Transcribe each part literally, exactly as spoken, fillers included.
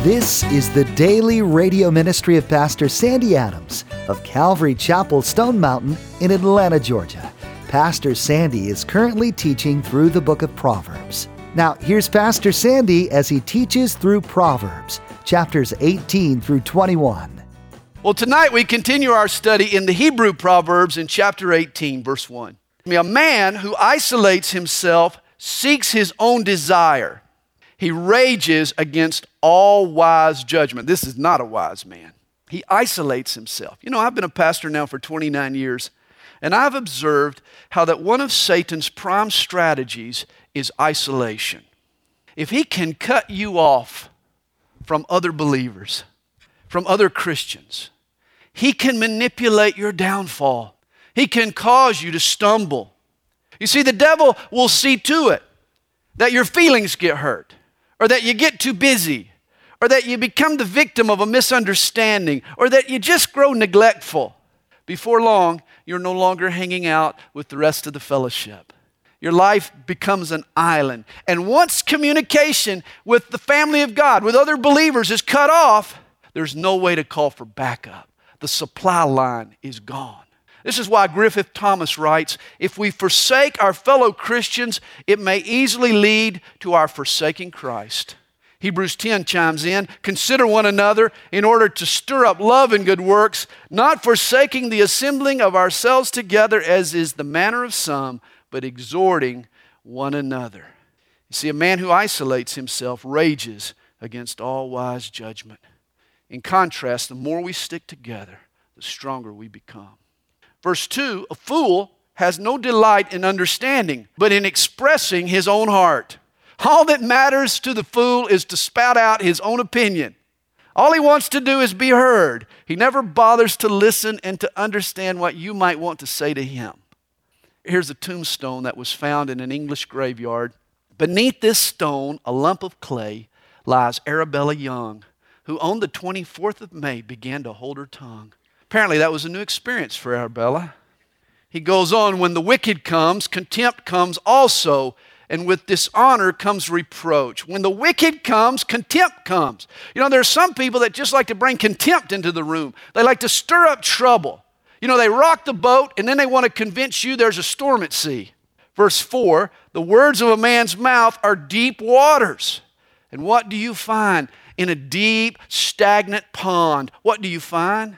This is the daily radio ministry of Pastor Sandy Adams of Calvary Chapel, Stone Mountain in Atlanta, Georgia. Pastor Sandy is currently teaching through the book of Proverbs. Now, here's Pastor Sandy as he teaches through Proverbs, chapters eighteen through twenty-one. Well, tonight we continue our study in the Hebrew Proverbs in chapter eighteen, verse one. A man who isolates himself seeks his own desire. He rages against all wise judgment. This is not a wise man. He isolates himself. You know, I've been a pastor now for twenty-nine years, and I've observed how that one of Satan's prime strategies is isolation. If he can cut you off from other believers, from other Christians, he can manipulate your downfall. He can cause you to stumble. You see, the devil will see to it that your feelings get hurt, or that you get too busy, or that you become the victim of a misunderstanding, or that you just grow neglectful. Before long, you're no longer hanging out with the rest of the fellowship. Your life becomes an island. And once communication with the family of God, with other believers, is cut off, there's no way to call for backup. The supply line is gone. This is why Griffith Thomas writes, if we forsake our fellow Christians, it may easily lead to our forsaking Christ. Hebrews ten chimes in, consider one another in order to stir up love and good works, not forsaking the assembling of ourselves together as is the manner of some, but exhorting one another. You see, a man who isolates himself rages against all wise judgment. In contrast, the more we stick together, the stronger we become. Verse two, a fool has no delight in understanding, but in expressing his own heart. All that matters to the fool is to spout out his own opinion. All he wants to do is be heard. He never bothers to listen and to understand what you might want to say to him. Here's a tombstone that was found in an English graveyard. Beneath this stone, a lump of clay, lies Arabella Young, who on the twenty-fourth of May began to hold her tongue. Apparently that was a new experience for Arabella. He goes on, when the wicked comes, contempt comes also, and with dishonor comes reproach. When the wicked comes, contempt comes. You know, there are some people that just like to bring contempt into the room. They like to stir up trouble. You know, they rock the boat and then they want to convince you there's a storm at sea. Verse four, the words of a man's mouth are deep waters. And what do you find in a deep, stagnant pond? What do you find?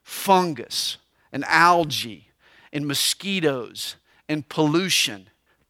Fungus and algae and mosquitoes and pollution.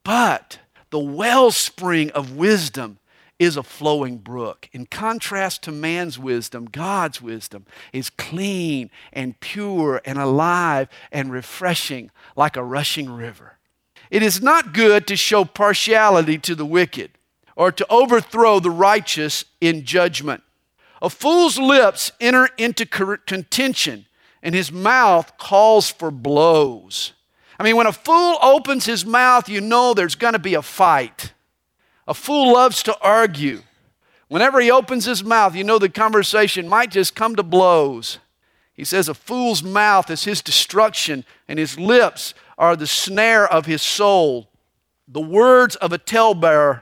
But the wellspring of wisdom is a flowing brook. In contrast to man's wisdom, God's wisdom is clean and pure and alive and refreshing like a rushing river. It is not good to show partiality to the wicked or to overthrow the righteous in judgment. A fool's lips enter into contention, and his mouth calls for blows. I mean, when a fool opens his mouth, you know there's going to be a fight. A fool loves to argue. Whenever he opens his mouth, you know the conversation might just come to blows. He says a fool's mouth is his destruction, and his lips are the snare of his soul. The words of a talebearer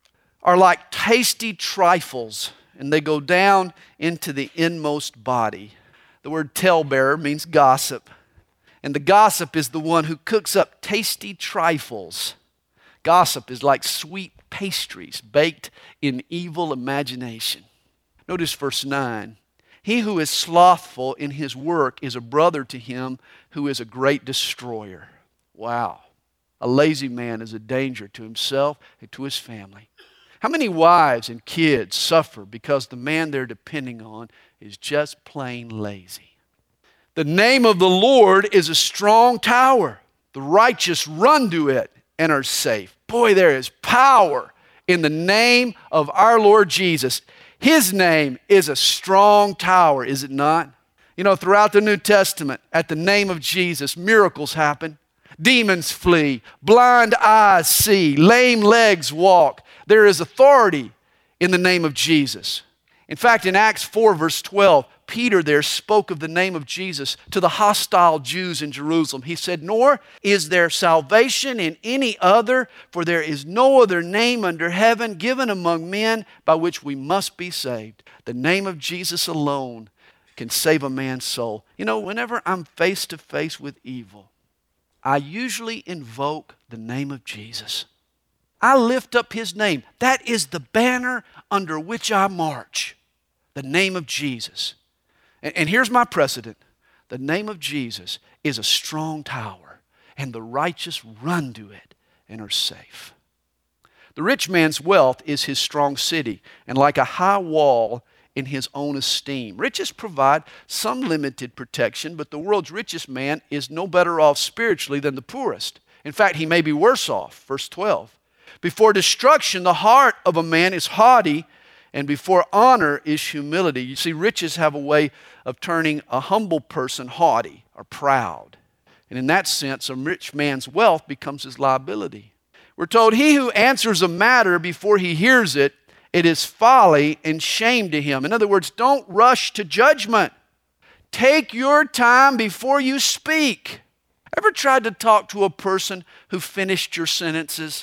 are like tasty trifles, and they go down into the inmost body. The word talebearer means gossip. And the gossip is the one who cooks up tasty trifles. Gossip is like sweet pastries baked in evil imagination. Notice verse nine. He who is slothful in his work is a brother to him who is a great destroyer. Wow. A lazy man is a danger to himself and to his family. How many wives and kids suffer because the man they're depending on is just plain lazy? The name of the Lord is a strong tower. The righteous run to it and are safe. Boy, there is power in the name of our Lord Jesus. His name is a strong tower, is it not? You know, throughout the New Testament, at the name of Jesus, miracles happen. Demons flee. Blind eyes see. Lame legs walk. There is authority in the name of Jesus. In fact, in Acts four, verse twelve, Peter there spoke of the name of Jesus to the hostile Jews in Jerusalem. He said, "Nor is there salvation in any other, for there is no other name under heaven given among men by which we must be saved." The name of Jesus alone can save a man's soul. You know, whenever I'm face to face with evil, I usually invoke the name of Jesus. I lift up His name. That is the banner under which I march. The name of Jesus. And, and here's my precedent. The name of Jesus is a strong tower, and the righteous run to it and are safe. The rich man's wealth is his strong city, and like a high wall in his own esteem. Riches provide some limited protection, but the world's richest man is no better off spiritually than the poorest. In fact, he may be worse off. Verse twelve. Before destruction, the heart of a man is haughty, and before honor is humility. You see, riches have a way of turning a humble person haughty or proud. And in that sense, a rich man's wealth becomes his liability. We're told, he who answers a matter before he hears it, it is folly and shame to him. In other words, don't rush to judgment. Take your time before you speak. Ever tried to talk to a person who finished your sentences?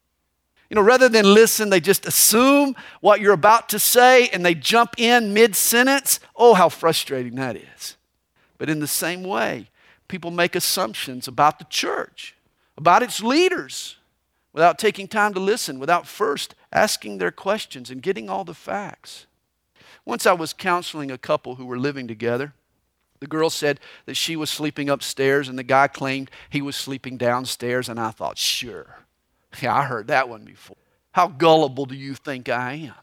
You know, rather than listen, they just assume what you're about to say and they jump in mid-sentence. Oh, how frustrating that is. But in the same way, people make assumptions about the church, about its leaders, without taking time to listen, without first asking their questions and getting all the facts. Once I was counseling a couple who were living together. The girl said that she was sleeping upstairs and the guy claimed he was sleeping downstairs, and I thought, sure. Yeah, I heard that one before. How gullible do you think I am?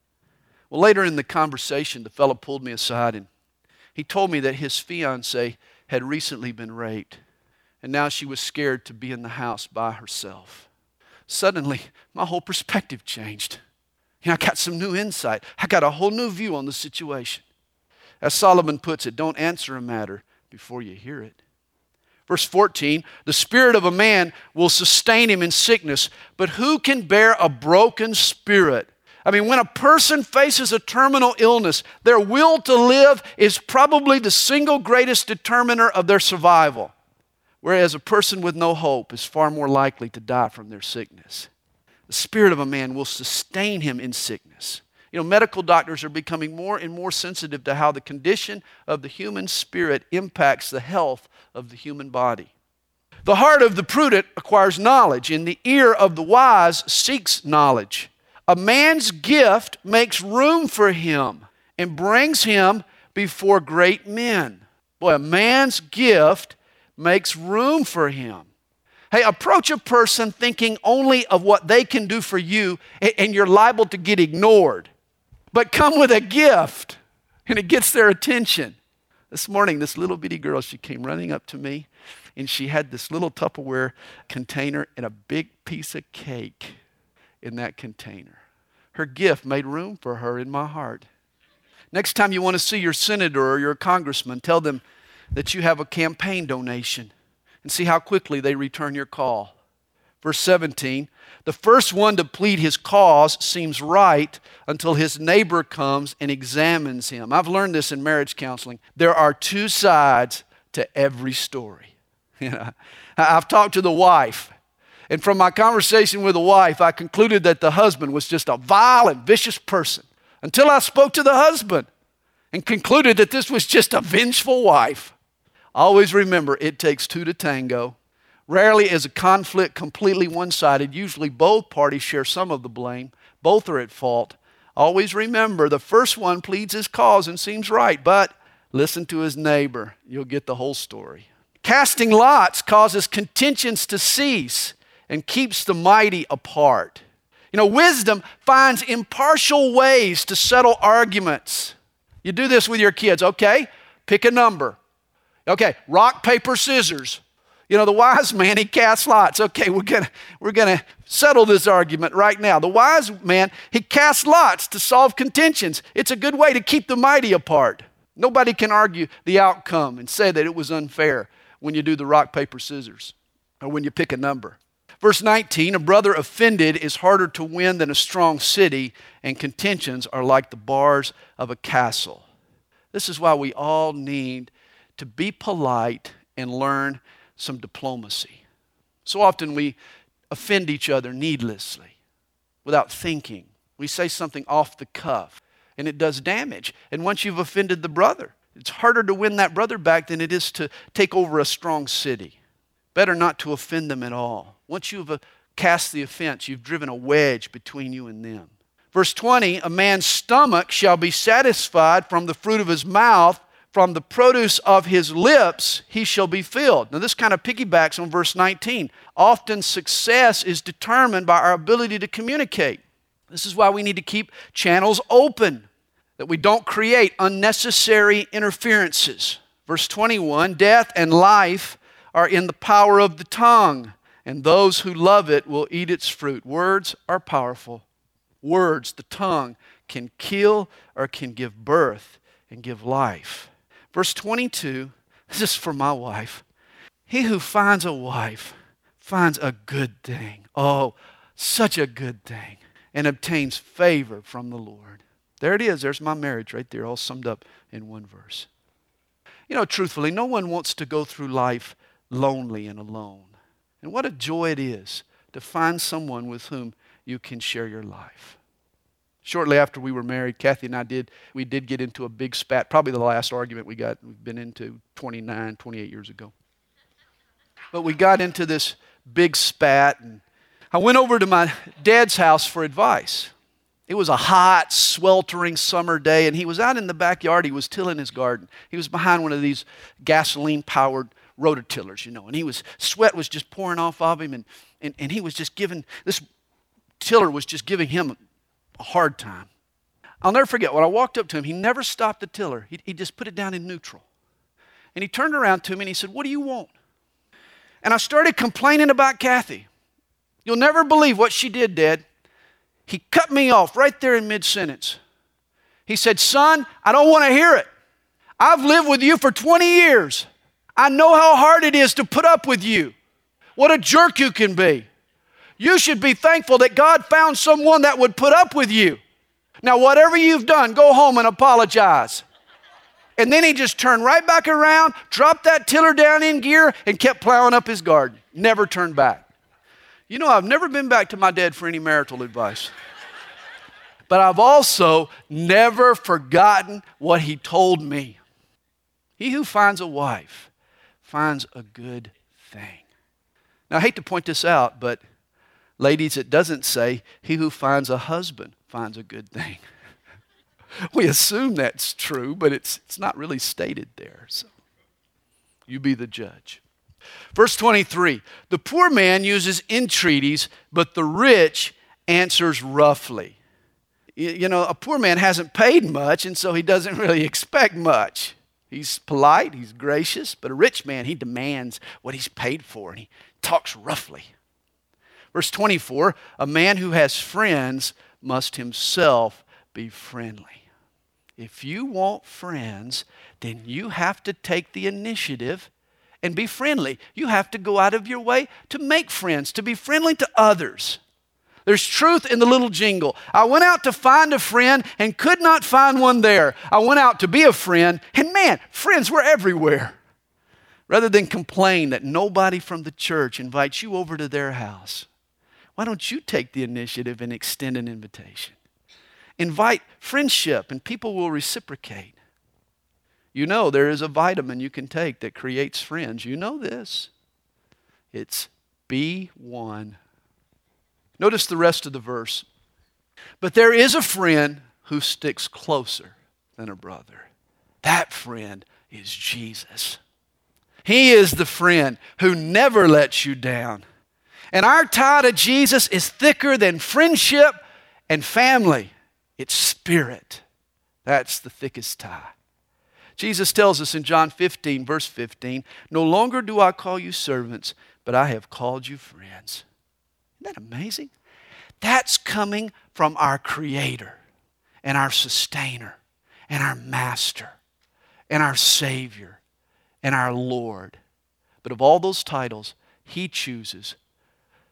Well, later in the conversation, the fellow pulled me aside and he told me that his fiancée had recently been raped, and now she was scared to be in the house by herself. Suddenly, my whole perspective changed. You know, I got some new insight. I got a whole new view on the situation. As Solomon puts it, don't answer a matter before you hear it. Verse fourteen, the spirit of a man will sustain him in sickness, but who can bear a broken spirit? I mean, when a person faces a terminal illness, their will to live is probably the single greatest determiner of their survival, whereas a person with no hope is far more likely to die from their sickness. The spirit of a man will sustain him in sickness. You know, medical doctors are becoming more and more sensitive to how the condition of the human spirit impacts the health of the human body. The heart of the prudent acquires knowledge, and the ear of the wise seeks knowledge. A man's gift makes room for him and brings him before great men. Boy, a man's gift makes room for him. Hey, approach a person thinking only of what they can do for you, and you're liable to get ignored. But come with a gift, and it gets their attention. This morning, this little bitty girl, she came running up to me, and she had this little Tupperware container and a big piece of cake in that container. Her gift made room for her in my heart. Next time you want to see your senator or your congressman, tell them that you have a campaign donation and see how quickly they return your call. Verse seventeen, the first one to plead his cause seems right until his neighbor comes and examines him. I've learned this in marriage counseling. There are two sides to every story. You know, I've talked to the wife, and from my conversation with the wife, I concluded that the husband was just a vile and vicious person until I spoke to the husband and concluded that this was just a vengeful wife. Always remember, it takes two to tango. Rarely is a conflict completely one-sided. Usually both parties share some of the blame. Both are at fault. Always remember, the first one pleads his cause and seems right, but listen to his neighbor. You'll get the whole story. Casting lots causes contentions to cease and keeps the mighty apart. You know, wisdom finds impartial ways to settle arguments. You do this with your kids, okay? Pick a number. Okay, rock, paper, scissors. You know, the wise man, he casts lots. Okay, we're gonna we're gonna settle this argument right now. The wise man, he casts lots to solve contentions. It's a good way to keep the mighty apart. Nobody can argue the outcome and say that it was unfair when you do the rock, paper, scissors, or when you pick a number. Verse nineteen, a brother offended is harder to win than a strong city, and contentions are like the bars of a castle. This is why we all need to be polite and learn some diplomacy. So often we offend each other needlessly, without thinking. We say something off the cuff, and it does damage. And once you've offended the brother, it's harder to win that brother back than it is to take over a strong city. Better not to offend them at all. Once you've uh, cast the offense, you've driven a wedge between you and them. Verse twenty, a man's stomach shall be satisfied from the fruit of his mouth, from the produce of his lips he shall be filled. Now this kind of piggybacks on verse nineteen. Often success is determined by our ability to communicate. This is why we need to keep channels open, that we don't create unnecessary interferences. Verse twenty-one, death and life are in the power of the tongue, and those who love it will eat its fruit. Words are powerful. Words, the tongue, can kill or can give birth and give life. Verse twenty-two, this is for my wife. He who finds a wife finds a good thing. Oh, such a good thing. And obtains favor from the Lord. There it is. There's my marriage right there, all summed up in one verse. You know, truthfully, no one wants to go through life lonely and alone. And what a joy it is to find someone with whom you can share your life. Shortly after we were married, Kathy and I did, we did get into a big spat, probably the last argument we got, we've been into twenty-nine, twenty-eight years ago. But we got into this big spat, and I went over to my dad's house for advice. It was a hot, sweltering summer day, and he was out in the backyard. He was tilling his garden. He was behind one of these gasoline-powered rototillers, you know, and he was, sweat was just pouring off of him, and, and, and he was just giving, this tiller was just giving him a hard time. I'll never forget, when I walked up to him, he never stopped the tiller. He, he just put it down in neutral. And he turned around to me and he said, "What do you want?" And I started complaining about Kathy. You'll never believe what she did, Dad. He cut me off right there in mid-sentence. He said, "Son, I don't want to hear it. I've lived with you for twenty years. I know how hard it is to put up with you. What a jerk you can be. You should be thankful that God found someone that would put up with you. Now, whatever you've done, go home and apologize." And then he just turned right back around, dropped that tiller down in gear, and kept plowing up his garden. Never turned back. You know, I've never been back to my dad for any marital advice. But I've also never forgotten what he told me. He who finds a wife finds a good thing. Now, I hate to point this out, but ladies, it doesn't say he who finds a husband finds a good thing. We assume that's true, but it's, it's not really stated there. So you be the judge. Verse twenty-three, the poor man uses entreaties, but the rich answers roughly. You, you know, a poor man hasn't paid much, and so he doesn't really expect much. He's polite, he's gracious, but a rich man, he demands what he's paid for, and he talks roughly. Verse twenty-four, a man who has friends must himself be friendly. If you want friends, then you have to take the initiative and be friendly. You have to go out of your way to make friends, to be friendly to others. There's truth in the little jingle. I went out to find a friend and could not find one there. I went out to be a friend, and man, friends were everywhere. Rather than complain that nobody from the church invites you over to their house, why don't you take the initiative and extend an invitation? Invite friendship, and people will reciprocate. You know there is a vitamin you can take that creates friends. You know this. It's B one. Notice the rest of the verse. But there is a friend who sticks closer than a brother. That friend is Jesus. He is the friend who never lets you down. And our tie to Jesus is thicker than friendship and family. It's spirit. That's the thickest tie. Jesus tells us in John fifteen, verse fifteen, "No longer do I call you servants, but I have called you friends." Isn't that amazing? That's coming from our Creator and our Sustainer and our Master and our Savior and our Lord. But of all those titles, He chooses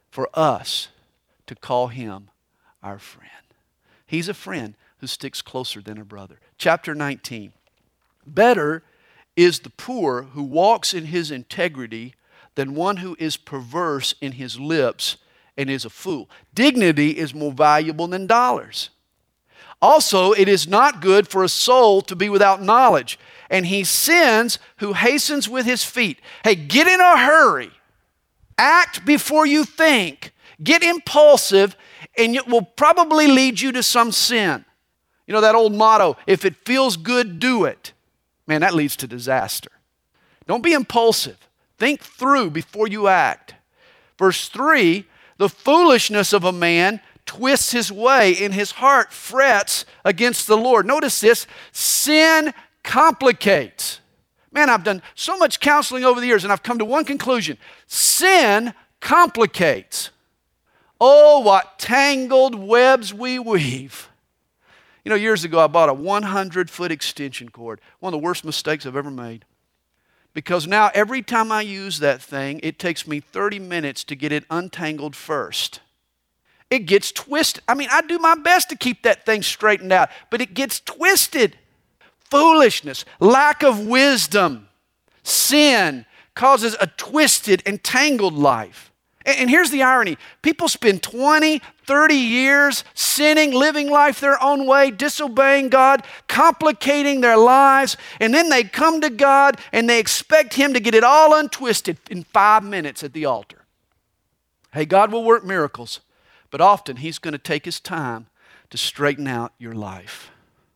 for us to call him our friend. He's a friend who sticks closer than a brother. Chapter nineteen. Better is the poor who walks in his integrity than one who is perverse in his lips and is a fool. Dignity is more valuable than dollars. Also, it is not good for a soul to be without knowledge, and he sins who hastens with his feet. Hey, get in a hurry. Act before you think. Get impulsive, and it will probably lead you to some sin. You know that old motto, if it feels good, do it. Man, that leads to disaster. Don't be impulsive. Think through before you act. Verse three, the foolishness of a man twists his way, and his heart frets against the Lord. Notice this, sin complicates. Man, I've done so much counseling over the years, and I've come to one conclusion. Sin complicates. Oh, what tangled webs we weave. You know, years ago I bought a one hundred foot extension cord. One of the worst mistakes I've ever made. Because now every time I use that thing, it takes me thirty minutes to get it untangled first. It gets twisted. I mean, I do my best to keep that thing straightened out, but it gets twisted. Foolishness, lack of wisdom, sin causes a twisted and tangled life. And here's the irony. People spend twenty, thirty years sinning, living life their own way, disobeying God, complicating their lives, and then they come to God and they expect Him to get it all untwisted in five minutes at the altar. Hey, God will work miracles, but often He's going to take His time to straighten out your life.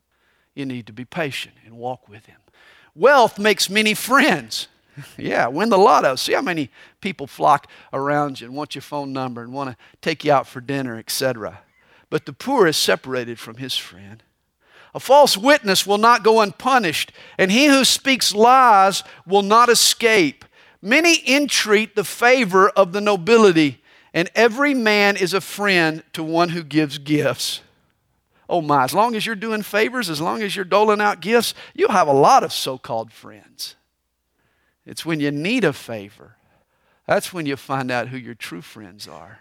You need to be patient and walk with Him. Wealth makes many friends. Yeah, win the lotto. See how many people flock around you and want your phone number and want to take you out for dinner, et cetera. But the poor is separated from his friend. A false witness will not go unpunished, and he who speaks lies will not escape. Many entreat the favor of the nobility, and every man is a friend to one who gives gifts. Oh my, as long as you're doing favors, as long as you're doling out gifts, you'll have a lot of so-called friends. It's when you need a favor, that's when you find out who your true friends are.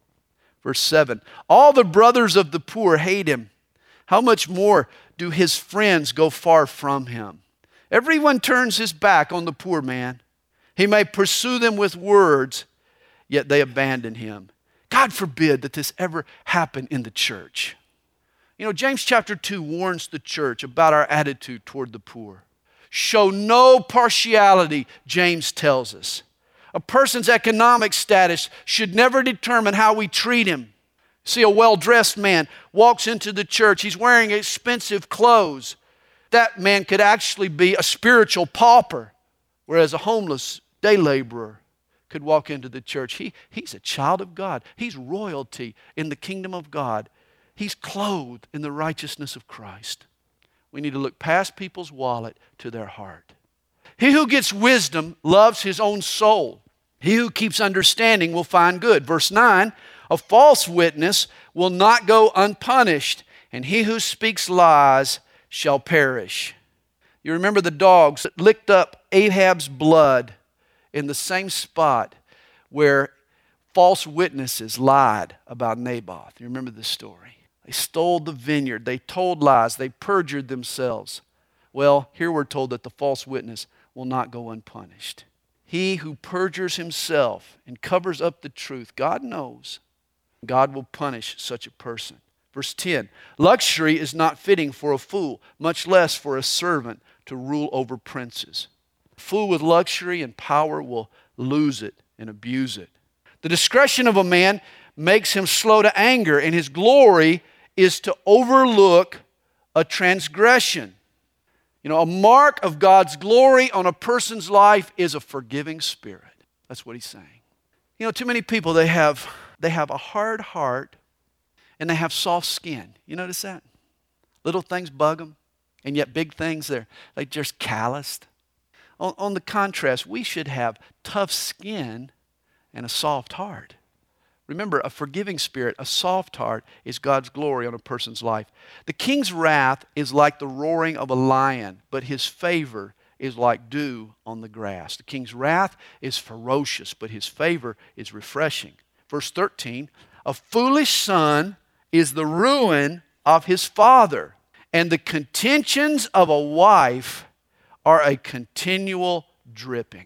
Verse seven, all the brothers of the poor hate him. How much more do his friends go far from him? Everyone turns his back on the poor man. He may pursue them with words, yet they abandon him. God forbid that this ever happen in the church. You know, James chapter two warns the church about our attitude toward the poor. Show no partiality, James tells us. A person's economic status should never determine how we treat him. See, a well-dressed man walks into the church. He's wearing expensive clothes. That man could actually be a spiritual pauper, whereas a homeless day laborer could walk into the church. He, he's a child of God. He's royalty in the kingdom of God. He's clothed in the righteousness of Christ. We need to look past people's wallet to their heart. He who gets wisdom loves his own soul. He who keeps understanding will find good. Verse nine, a false witness will not go unpunished, and he who speaks lies shall perish. You remember the dogs that licked up Ahab's blood in the same spot where false witnesses lied about Naboth. You remember this story? They stole the vineyard. They told lies. They perjured themselves. Well, here we're told that the false witness will not go unpunished. He who perjures himself and covers up the truth, God knows, God will punish such a person. Verse ten, luxury is not fitting for a fool, much less for a servant to rule over princes. A fool with luxury and power will lose it and abuse it. The discretion of a man makes him slow to anger, and his glory is to overlook a transgression. You know, a mark of God's glory on a person's life is a forgiving spirit. That's what he's saying. You know, too many people, they have, they have a hard heart and they have soft skin. You notice that? Little things bug them, and yet big things, they're, they're just calloused. On, on the contrast, we should have tough skin and a soft heart. Remember, a forgiving spirit, a soft heart, is God's glory on a person's life. The king's wrath is like the roaring of a lion, but his favor is like dew on the grass. The king's wrath is ferocious, but his favor is refreshing. Verse thirteen, a foolish son is the ruin of his father, and the contentions of a wife are a continual dripping.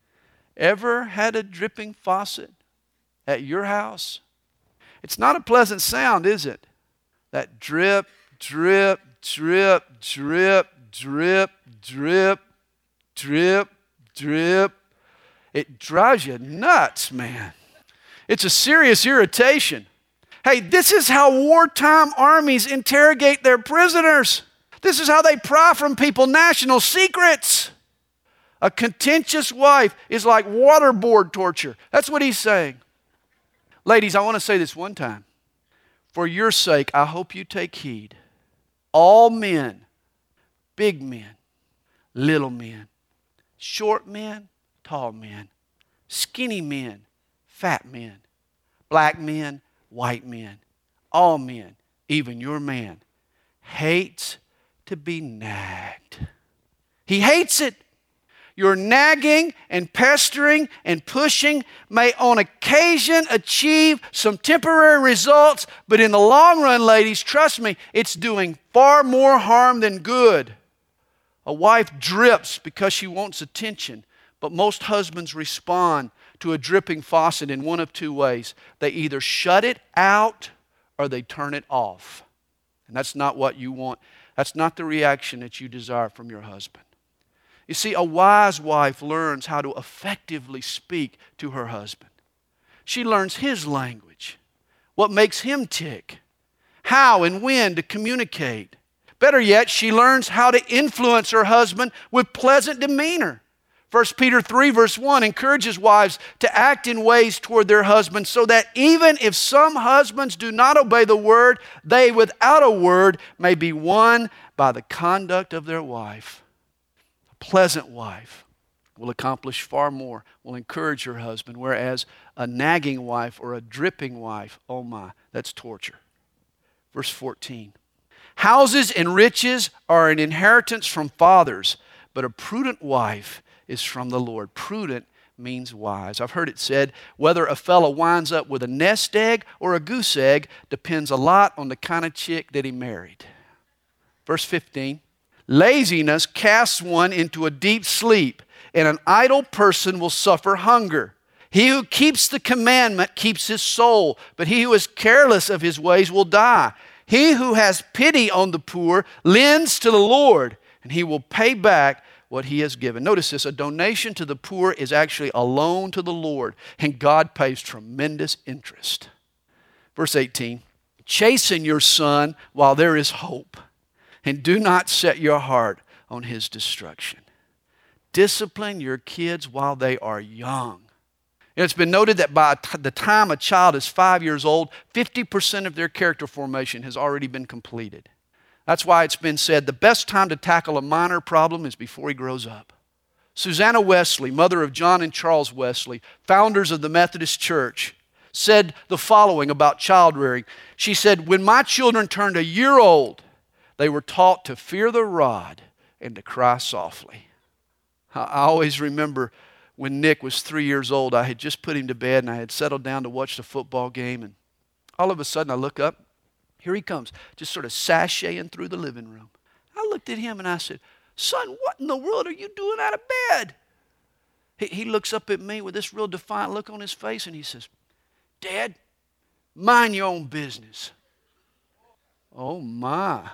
Ever had a dripping faucet at your house? It's not a pleasant sound, is it? That drip, drip, drip, drip, drip, drip, drip, drip. It drives you nuts, man. It's a serious irritation. Hey, this is how wartime armies interrogate their prisoners. This is how they pry from people national secrets. A contentious wife is like waterboard torture. That's what he's saying. Ladies, I want to say this one time. For your sake, I hope you take heed. All men, big men, little men, short men, tall men, skinny men, fat men, black men, white men, all men, even your man, hates to be nagged. He hates it. Your nagging and pestering and pushing may on occasion achieve some temporary results, but in the long run, ladies, trust me, it's doing far more harm than good. A wife drips because she wants attention, but most husbands respond to a dripping faucet in one of two ways. They either shut it out or they turn it off. And that's not what you want. That's not the reaction that you desire from your husband. You see, a wise wife learns how to effectively speak to her husband. She learns his language, what makes him tick, how and when to communicate. Better yet, she learns how to influence her husband with pleasant demeanor. First Peter three verse one encourages wives to act in ways toward their husbands so that even if some husbands do not obey the word, they without a word may be won by the conduct of their wife. A pleasant wife will accomplish far more, will encourage her husband, whereas a nagging wife or a dripping wife, oh my, that's torture. Verse fourteen. Houses and riches are an inheritance from fathers, but a prudent wife is from the Lord. Prudent means wise. I've heard it said, whether a fellow winds up with a nest egg or a goose egg depends a lot on the kind of chick that he married. Verse fifteen, laziness casts one into a deep sleep, and an idle person will suffer hunger. He who keeps the commandment keeps his soul, but he who is careless of his ways will die. He who has pity on the poor lends to the Lord, and he will pay back what he has given. Notice this, a donation to the poor is actually a loan to the Lord, and God pays tremendous interest. Verse eighteen, chasten your son while there is hope, and do not set your heart on his destruction. Discipline your kids while they are young. It's been noted that by the time a child is five years old, fifty percent of their character formation has already been completed. That's why it's been said the best time to tackle a minor problem is before he grows up. Susanna Wesley, mother of John and Charles Wesley, founders of the Methodist Church, said the following about child rearing. She said, when my children turned a year old, they were taught to fear the rod and to cry softly. I always remember when Nick was three years old, I had just put him to bed and I had settled down to watch the football game, and all of a sudden I look up. Here he comes, just sort of sashaying through the living room. I looked at him and I said, son, what in the world are you doing out of bed? He, he looks up at me with this real defiant look on his face and he says, Dad, mind your own business. Oh my.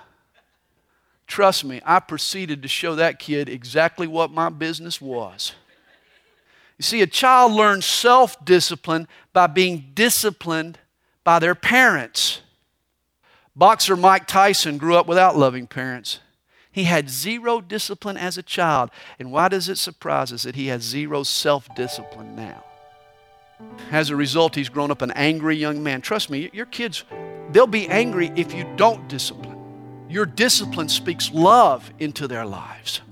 Trust me, I proceeded to show that kid exactly what my business was. You see, a child learns self-discipline by being disciplined by their parents. Boxer Mike Tyson grew up without loving parents. He had zero discipline as a child. And why does it surprise us that he has zero self-discipline now? As a result, he's grown up an angry young man. Trust me, your kids, they'll be angry if you don't discipline. Your discipline speaks love into their lives.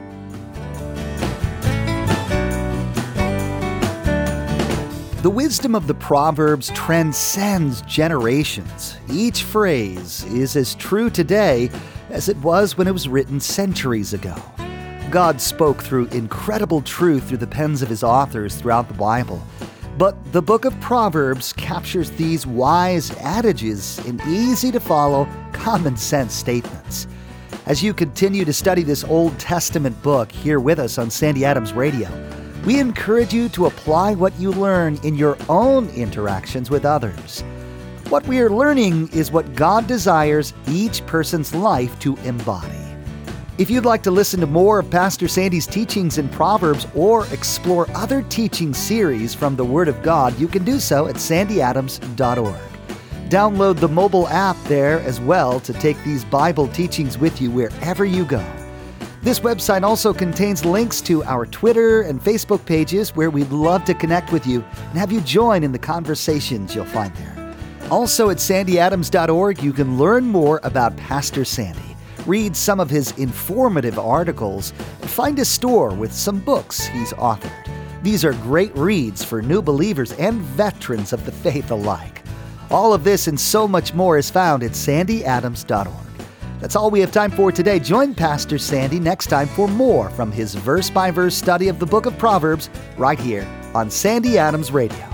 The wisdom of the Proverbs transcends generations. Each phrase is as true today as it was when it was written centuries ago. God spoke through incredible truth through the pens of his authors throughout the Bible. But the book of Proverbs captures these wise adages in easy-to-follow, common-sense statements. As you continue to study this Old Testament book here with us on Sandy Adams Radio, we encourage you to apply what you learn in your own interactions with others. What we are learning is what God desires each person's life to embody. If you'd like to listen to more of Pastor Sandy's teachings in Proverbs or explore other teaching series from the Word of God, you can do so at sandy adams dot org. Download the mobile app there as well to take these Bible teachings with you wherever you go. This website also contains links to our Twitter and Facebook pages where we'd love to connect with you and have you join in the conversations you'll find there. Also at sandy adams dot org, you can learn more about Pastor Sandy, read some of his informative articles, and find a store with some books he's authored. These are great reads for new believers and veterans of the faith alike. All of this and so much more is found at sandy adams dot org. That's all we have time for today. Join Pastor Sandy next time for more from his verse-by-verse study of the book of Proverbs right here on Sandy Adams Radio.